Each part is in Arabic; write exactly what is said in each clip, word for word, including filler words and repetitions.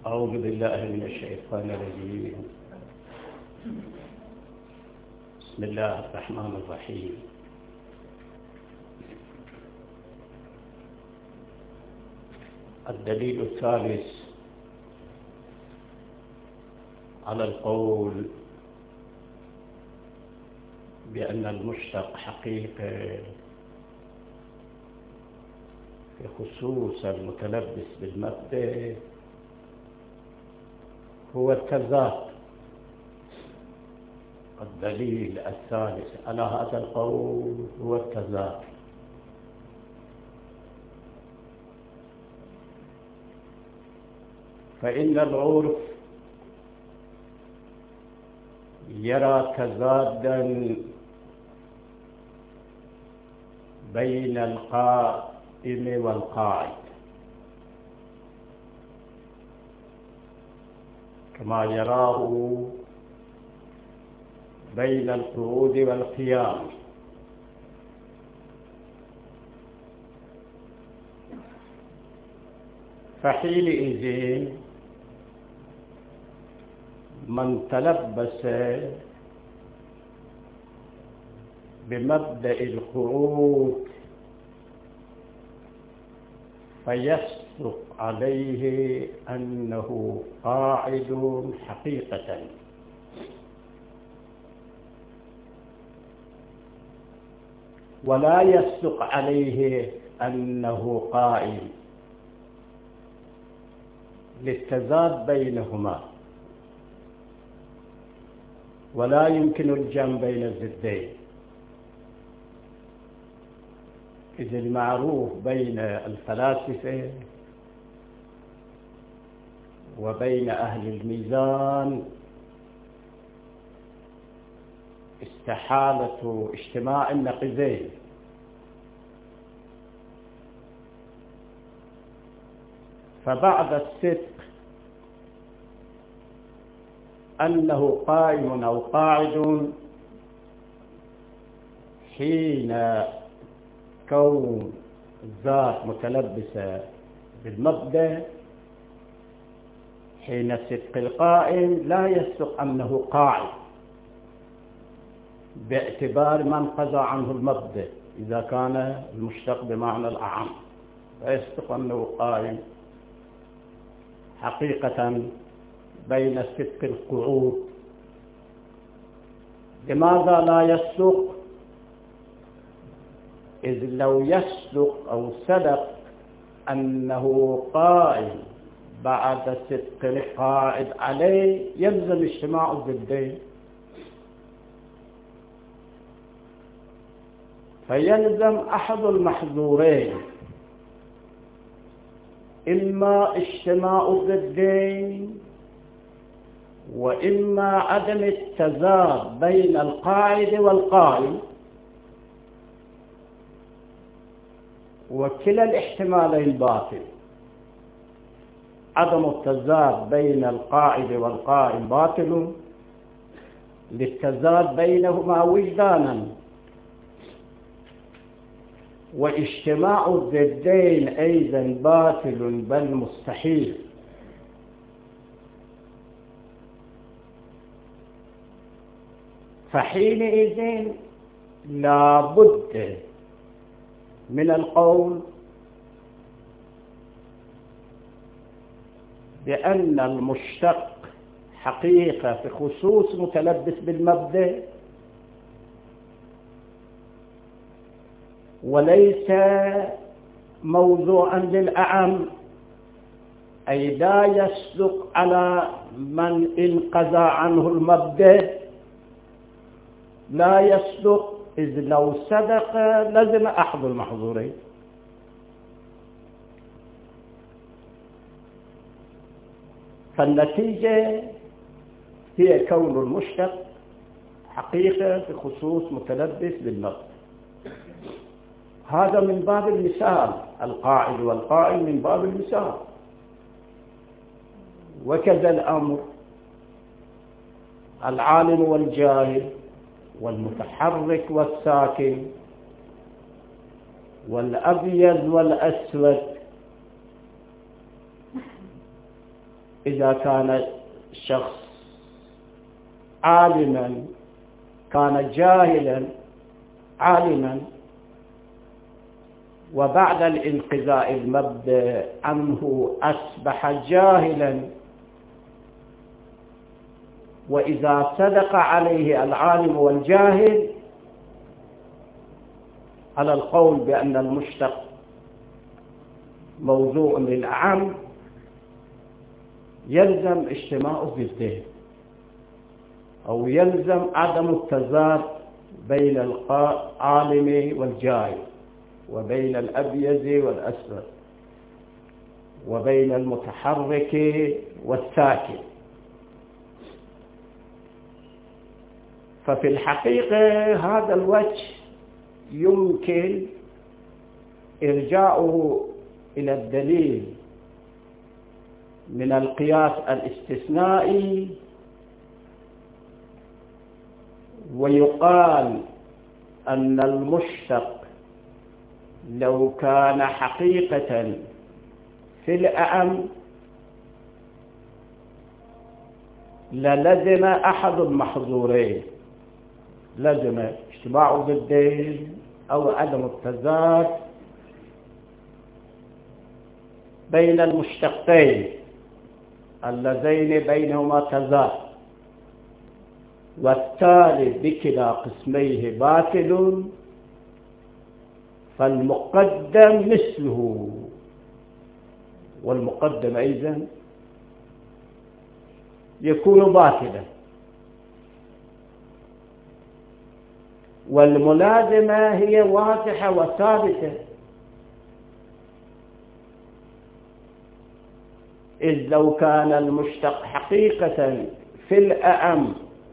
أعوذ بالله من الشيطان الرجيم. بسم الله الرحمن الرحيم. الدليل الثالث على القول بأن المشتق حقيقة في خصوص المتلبس بالمبدأ هو التضاد. الدليل الثالث على هذا القول هو التضاد. فإن العرف يرى تضادا بين القائم والقاعد، كما يراه بين القعود والقيام. فحينئذ من تلبس بمبدأ القعود فيصدق عليه أنه قاعد حقيقة، ولا يصدق عليه أنه قائم، للتضاد بينهما، ولا يمكن الجمع بين الضدين. إذ المعروف بين الفلاسفة وبين أهل الميزان استحالة اجتماع النقيضين، فبعد الصدق أنه قائم أو قاعد حين كون الذات متلبسة بالمبدأ، حين صدق القائم لا يصدق أنه قاعد باعتبار من قضى عنه المبدأ إذا كان المشتق بمعنى الأعم، فيصدق أنه قائم حقيقة بين صدق القعود. لماذا لا يصدق؟ إذ لو يصدق أو صدق أنه قائم بعد صدق القاعد عليه يلزم اجتماع الضدين، فيلزم أحد المحظورين، إما اجتماع الضدين وإما عدم التضاد بين القاعد والقائم، وكلا الاحتمالين باطل. عدم التضاد بين القاعد والقائم باطل للتضاد بينهما وجدانا، واجتماع الضدين أيضا باطل بل مستحيل. فحينئذ لا بد من القول بأن المشتق حقيقة في خصوص متلبس بالمبدأ، وليس موضوعا للأعم، أي لا يصدق على من انقضى عنه المبدأ، لا يصدق، إذ لو صدق لزم أحد المحظورين. فالنتيجة هي كون المشتق حقيقة في خصوص متلبس بالمبدأ. هذا من باب المثال، القاعد والقائم من باب المثال. وكذا الأمر العالم والجاهل والمتحرك والساكن والأبيض والأسود إذا كان الشخص عالما كان جاهلا عالما، وبعد الانقضاء المبدأ عنه أصبح جاهلا، وإذا صدق عليه العالم والجاهل على القول بأن المشتق موضوع للأعم يلزم اجتماع ضده، أو يلزم عدم التضاد بين العالم والجاهل، وبين الأبيض والأسود، وبين المتحرك والساكن. ففي الحقيقة هذا الوجه يمكن إرجاعه إلى الدليل من القياس الاستثنائي، ويقال أن المشتق لو كان حقيقة في الأعم للزم أحد المحظورين، لزم اجتماع ضدين أو عدم التضاد بين المشتقين اللذين بينهما تضاد، والتالي بكلا قسميه باطل، فالمقدم مثله، والمقدم أيضا يكون باطلا. والملازمة هي واضحة وثابتة، إذ لو كان المشتق حقيقة في الأعم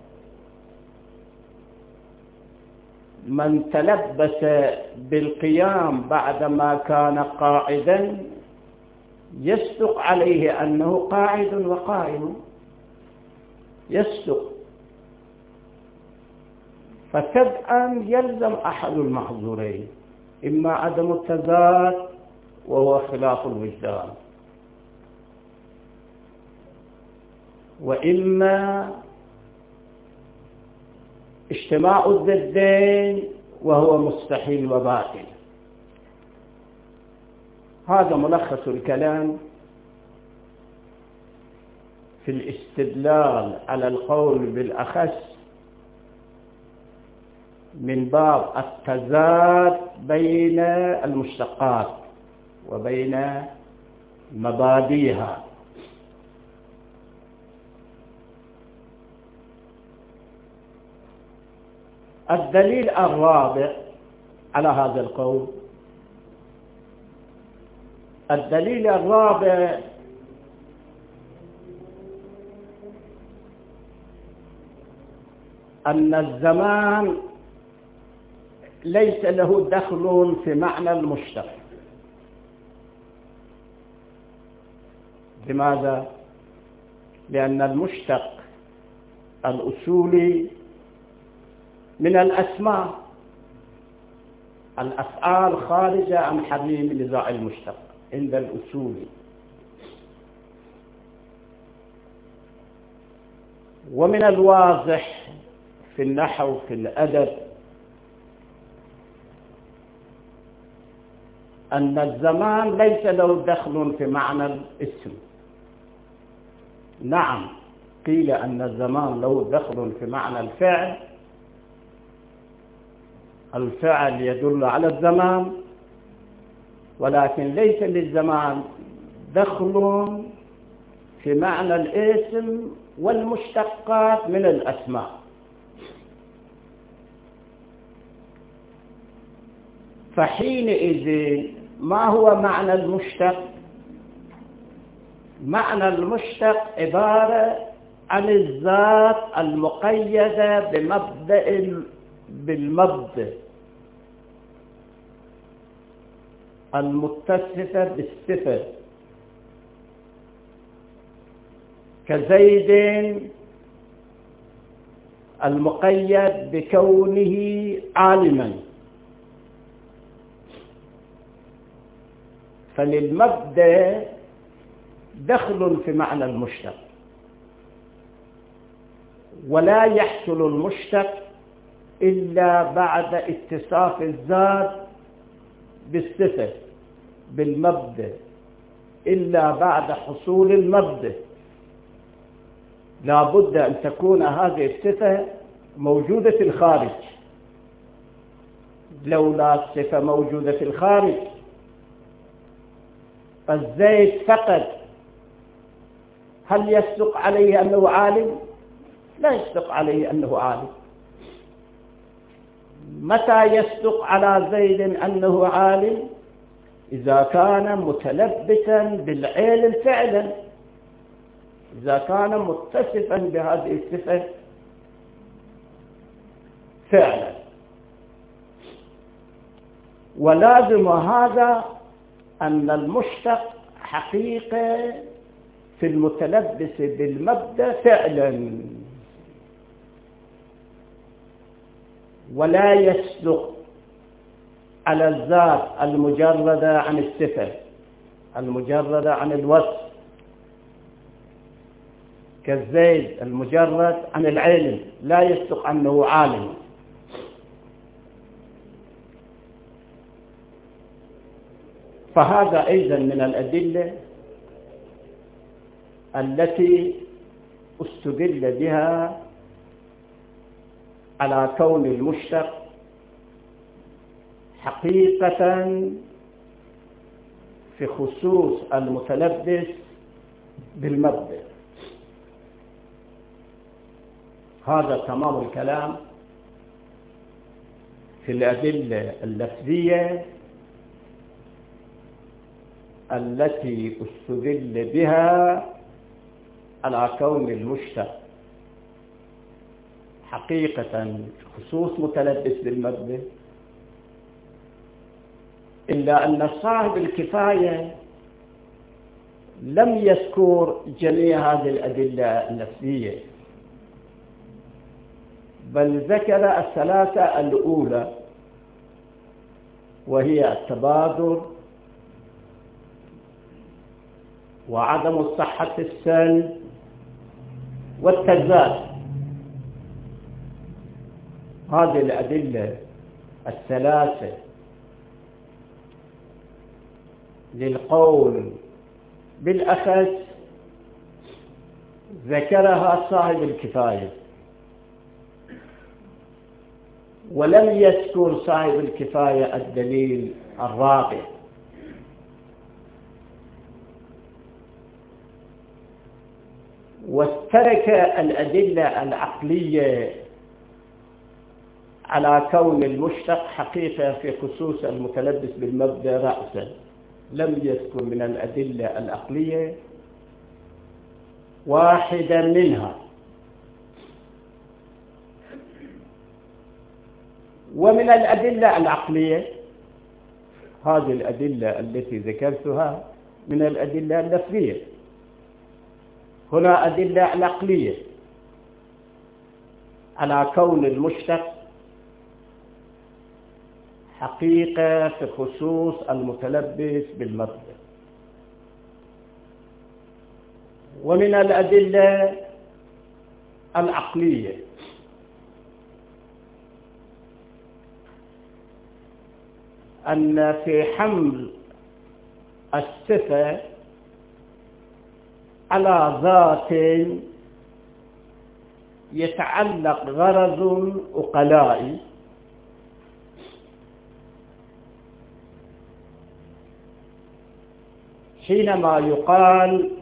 من تلبس بالقيام بعدما كان قاعدا يصدق عليه أنه قاعد وقائم، يصدق، فتبعا يلزم أحد المحظورين، إما عدم التضاد وهو خلاف الوجدان، وإما اجتماع الضدين وهو مستحيل وباطل. هذا ملخص الكلام في الاستدلال على القول بالأخص من باب التضاد بين المشتقات وبين مبادئها. الدليل الرابع على هذا القول، الدليل الرابع أن الزمان ليس له دخل في معنى المشتق. لماذا؟ لأن المشتق الأصولي من الأسماء، الأفعال خارجة عن حميم نزاع المشتق عند الأصولي. ومن الواضح في النحو في الأدب أن الزمان ليس له دخل في معنى الاسم. نعم، قيل أن الزمان له دخل في معنى الفعل، الفعل يدل على الزمان، ولكن ليس للزمان دخل في معنى الاسم والمشتقات من الأسماء. فحينئذ ما هو معنى المشتق؟ معنى المشتق عبارة عن الذات المقيدة بمبدأ بالمبدأ المتصفة بالصفة، كزيد المقيد بكونه عالما. فللمبدأ دخل في معنى المشتق، ولا يحصل المشتق إلا بعد اتصاف الذات بالصفة بالمبدأ، إلا بعد حصول المبدأ لا بد أن تكون هذه الصفة موجودة في الخارج. لولا الصفة موجودة في الخارج، الزيت فقط هل يصدق عليه أنه عالم؟ لا يصدق عليه أنه عالم. متى يصدق على زيد أنه عالم؟ إذا كان متلبسا بالعلم فعلا، إذا كان متصفا بهذه الصفة فعلا. ولازم هذا أن المشتق حقيقة في المتلبس بالمبدأ فعلا، ولا يصدق على الذات المجردة عن الصفة المجردة عن الوصف، كالزيد المجرد عن العلم لا يصدق أنه عالم. فهذا أيضا من الأدلة التي استدل بها على كون المشتق حقيقة في خصوص المتلبس بالمبدأ. هذا تمام الكلام في الأدلة اللفظية التي استدل بها على كون المشتق حقيقة خصوص متلبس بالمبدأ، إلا أن صاحب الكفاية لم يذكر جميع هذه الأدلة اللفظية، بل ذكر الثلاثة الأولى، وهي التبادر وعدم الصحة السن والتزاد. هذه الأدلة الثلاثة للقول بالأخذ ذكرها صاحب الكفاية، ولم يذكر صاحب الكفاية الدليل الرابع. وترك الأدلة العقلية على كون المشتق حقيقة في خصوص المتلبس بالمبدأ رأسا، لم يذكر من الأدلة العقلية واحدا منها. ومن الأدلة العقلية هذه الأدلة التي ذكرتها من الأدلة اللفظية. هنا أدلة عقلية على كون المشتق حقيقة في خصوص المتلبس بالمبدأ. ومن الأدلة العقلية أن في حمل الصفة على ذات يتعلق غرض عقلائي حينما يقال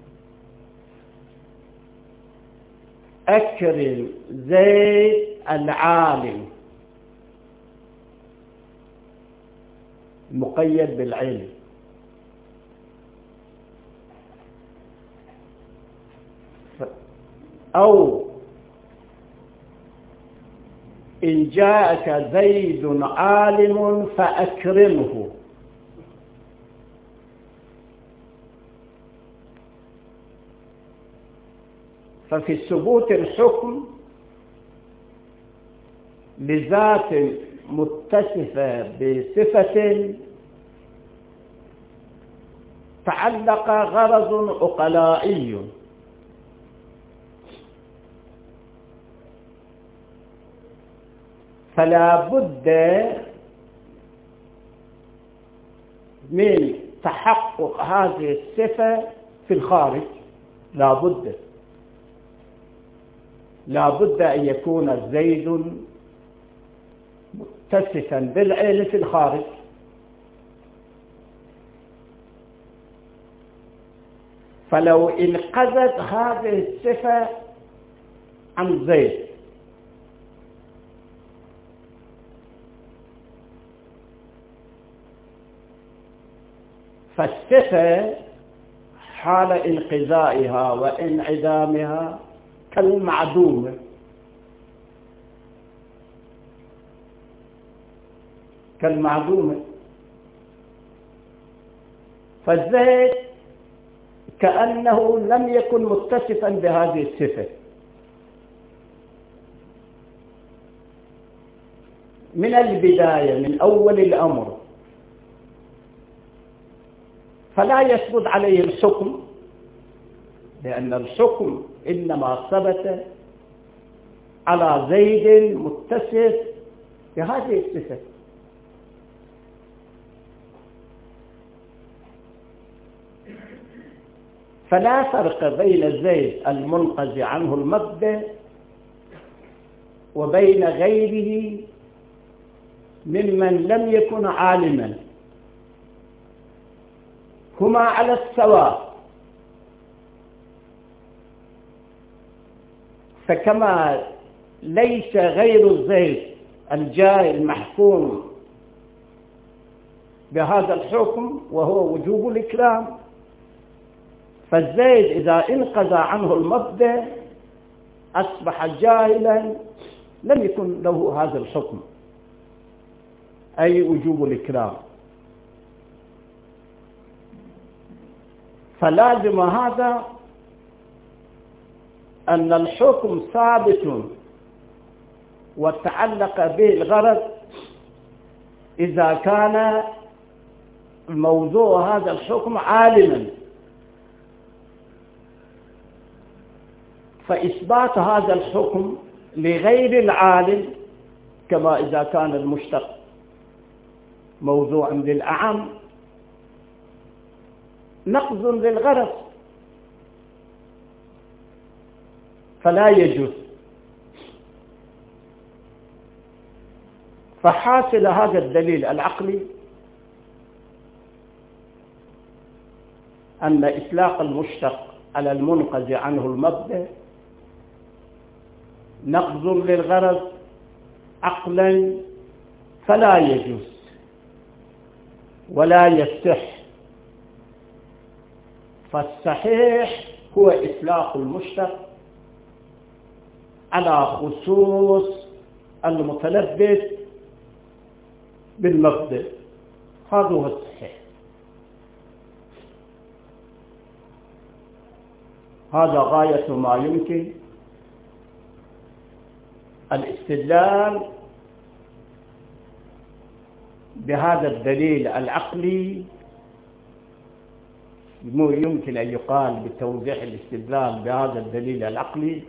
أكرم زيد العالم مقيد بالعلم، أو إن جاءك زيد عالم فأكرمه، ففي ثبوت الحكم لذات متصفة بصفة تعلق غرض عقلائي فلا بد من تحقق هذه الصفة في الخارج. لا بد لا بد أن يكون زيد متصفا بالعين في الخارج، فلو انقذت هذه الصفة عن زيد فالصفة حال انقضائها وانعدامها كالمعدومة، كالمعدومة فالزيد كأنه لم يكن متصفا بهذه الصفة من البداية، من أول الأمر، فلا يثبت عليه الحكم، لأن الحكم إنما ثبت على زيد متصف بهذه الصفة. فلا فرق بين زيد المنقذ عنه المبدأ وبين غيره ممن لم يكن عالما، هما على السواء. فكما ليس غير زيد الجاي المحكوم بهذا الحكم وهو وجوب الإكرام، فالزيد إذا انقضى عنه المبدأ أصبح جاهلا لم يكن له هذا الحكم أي وجوب الإكرام. فلازم هذا أن الحكم ثابت وتعلق به الغرض إذا كان موضوع هذا الحكم عالما، فإثبات هذا الحكم لغير العالم كما إذا كان المشتق موضوعا للأعم نقض للغرض، فلا يجوز. فحاصل هذا الدليل العقلي أن إطلاق المشتق على المنقذ عنه المبدأ نقض للغرض عقلا، فلا يجوز ولا يصح. فالصحيح هو إطلاق المشتق على خصوص المتلبس بالمبدأ، هذا هو الصحيح. هذا غاية ما يمكن الاستدلال بهذا الدليل العقلي. يمكن أن يقال بتوضيح الاستدلال بهذا الدليل العقلي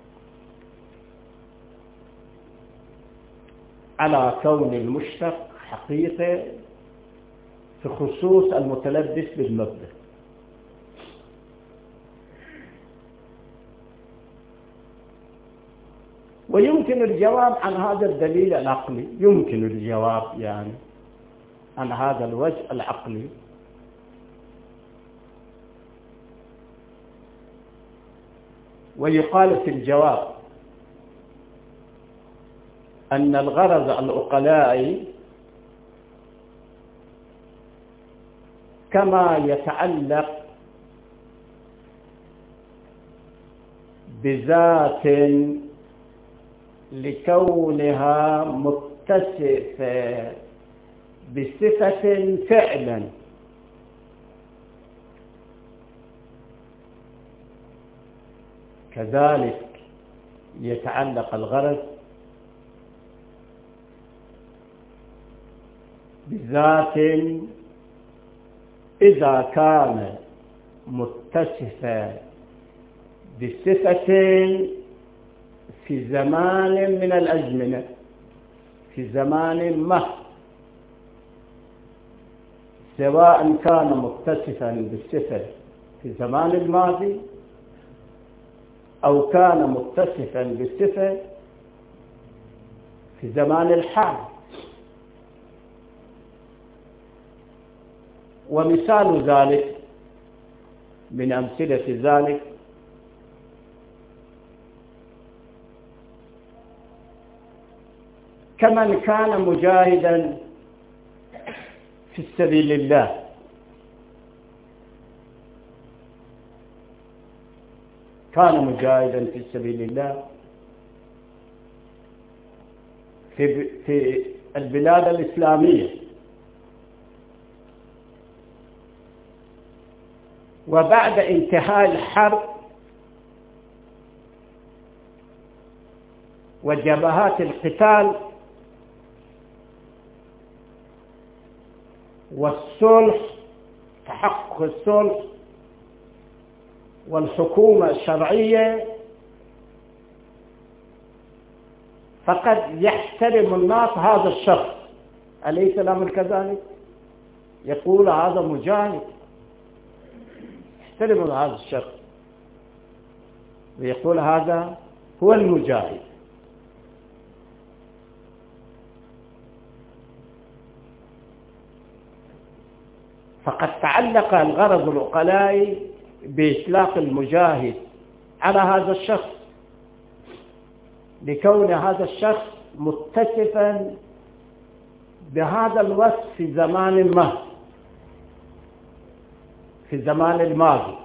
على كون المشتق حقيقة في خصوص المتلبس بالمبدأ. ويمكن الجواب عن هذا الدليل العقلي، يمكن الجواب يعني عن هذا الوجه العقلي. ويقال في الجواب أن الغرض العقلائي كما يتعلق بذات لكونها متصفة بصفة فعلا، كذلك يتعلق الغرض بذات إذا كان متصفا بصفة في زمان من الأزمنة، في زمان ما، سواء كان متصفا بالصفة في زمان الماضي أو كان متصفا بالصفة في زمان الحال. ومثال ذلك من أمثلة ذلك كمن كان مجاهدا في سبيل الله، كان مجاهدا في سبيل الله في في البلاد الإسلامية، وبعد انتهاء الحرب وجبهات القتال والصلح، تحقق الصلح والحكومة الشرعية، فقد يحترم الناس هذا الشخص، أليس الأمر كذلك؟ يقول هذا مجاهد، يحترم هذا الشخص ويقول هذا هو المجاهد. فقد تعلق الغرض العقلائي بإطلاق المجاهد على هذا الشخص لكون هذا الشخص متصفا بهذا الوصف في زمان ما، في زمان الماضي.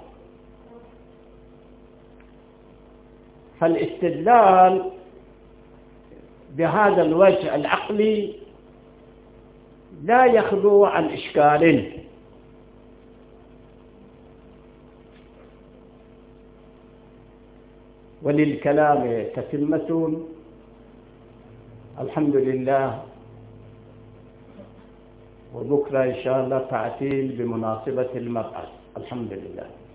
فالاستدلال بهذا الوجه العقلي لا يخلو عن إشكال، وللكلام تتمة. الحمد لله. وبكرة إن شاء الله تعتيل بمناسبة المبعث. الحمد لله.